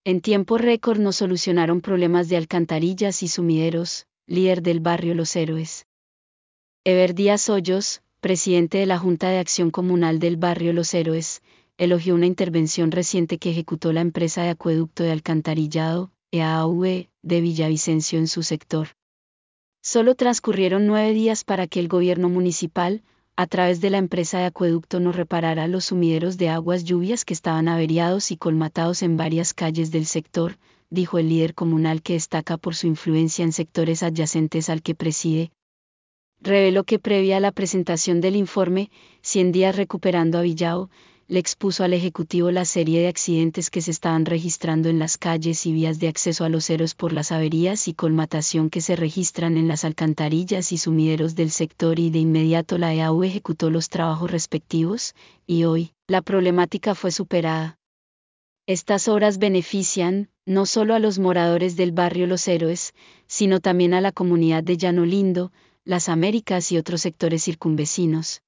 En tiempo récord nos solucionaron problemas de alcantarillas y sumideros, líder del barrio Los Héroes. Ever Díaz Hoyos, presidente de la Junta de Acción Comunal del barrio Los Héroes, elogió una intervención reciente que ejecutó la empresa de acueducto de alcantarillado, EAV, de Villavicencio en su sector. Solo transcurrieron 9 días para que el gobierno municipal, a través de la empresa de acueducto, nos reparara los sumideros de aguas lluvias que estaban averiados y colmatados en varias calles del sector, dijo el líder comunal, que destaca por su influencia en sectores adyacentes al que preside. Reveló que previa a la presentación del informe, 100 días recuperando a Villao, le expuso al Ejecutivo la serie de accidentes que se estaban registrando en las calles y vías de acceso a Los Héroes por las averías y colmatación que se registran en las alcantarillas y sumideros del sector, y de inmediato la EAU ejecutó los trabajos respectivos, y hoy, la problemática fue superada. Estas obras benefician, no solo a los moradores del barrio Los Héroes, sino también a la comunidad de Llano Lindo, Las Américas y otros sectores circunvecinos.